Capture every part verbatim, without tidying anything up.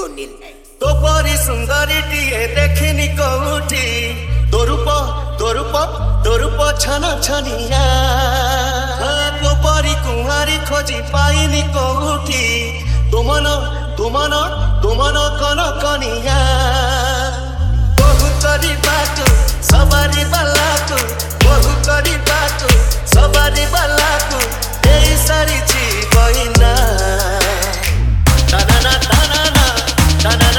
Sunil. तो परी सुंदरी TA देखनी कोठी तोरूप तोरूप तोरूप छन छनिया तो परी कुहारी खोजी पाइनी कोठी तुमन तुमन तुमन कन कनिया बहु करी बाटो सवारी बालाटो बहु करी बाटो सवारी बालाटो एई सारी ची बहिना ताना ताना ताना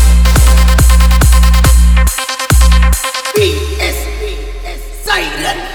Siren.